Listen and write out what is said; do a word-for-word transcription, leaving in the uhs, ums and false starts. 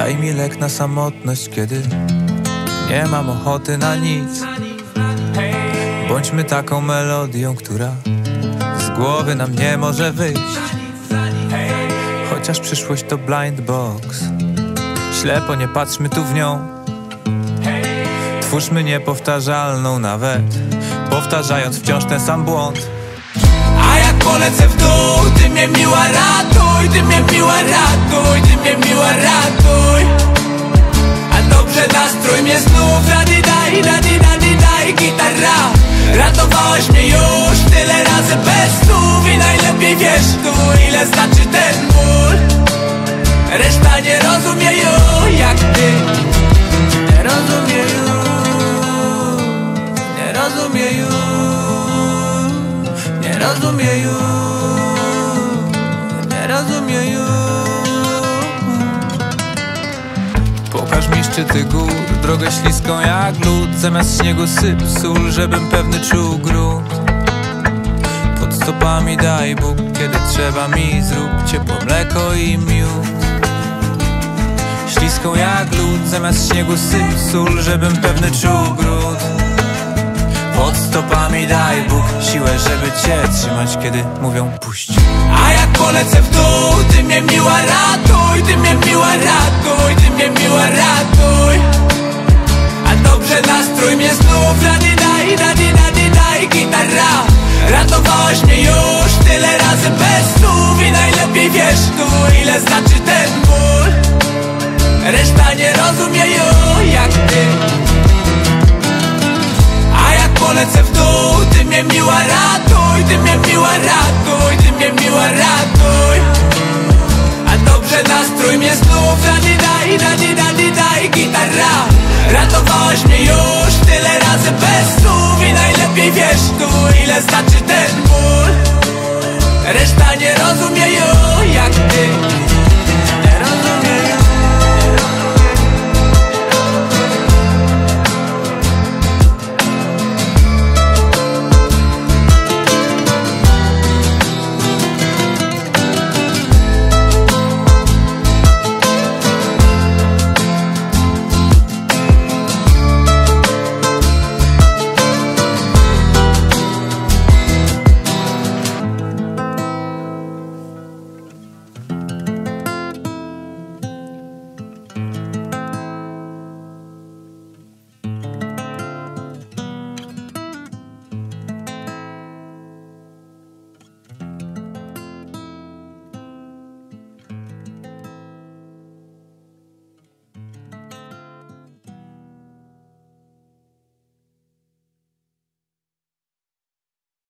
Daj mi lek na samotność, kiedy nie mam ochoty na nic. Bądźmy taką melodią, która z głowy nam nie może wyjść. Chociaż przyszłość to blind box, ślepo nie patrzmy tu w nią. Twórzmy niepowtarzalną nawet, powtarzając wciąż ten sam błąd. A jak polecę w dół, ty mnie miła ratuj, ty mnie miła ratuj, ty mnie miła ratuj. A dobrze nastrój mnie znów, radi daj, radi radi daj, gitara. Ratowałeś mnie już tyle razy bez słów i najlepiej wiesz tu, ile znaczy ten ból. Reszta nie rozumie już jak ty. Nie rozumie już, nie rozumie już, nie rozumie już, nie rozumie już. Pokaż mi szczyty gór, drogę śliską jak lód. Zamiast śniegu syp sól, żebym pewny czuł grunt. Pod stopami daj Bóg, kiedy trzeba mi zrób ciepłe mleko i miód. Śliską jak lód, zamiast śniegu syp sól, żebym pewny czuł grunt. Pod stopami daj Bóg siłę, żeby cię trzymać, kiedy mówią puść. A jak polecę w dół, ty mnie miła ratuj, ty mnie miła ratuj, ty mnie miła ratuj. A dobrze nastrój mnie znów, radi daj, radi radi daj, gitara. Ratowałeś mnie już tyle razy bez słów i najlepiej wiesz tu, ile znaczy ten ból. Reszta nie rozumie już jak ty. A jak polecę w dół, ty mnie miła ratuj, ty mnie miła ratuj, ty mnie miła ratuj. A dobrze nastrój mnie znów, radi daj, radi radi daj, gitara. Ratowałeś mnie już tyle razy bez słów i najlepiej wiesz tu, ile znaczy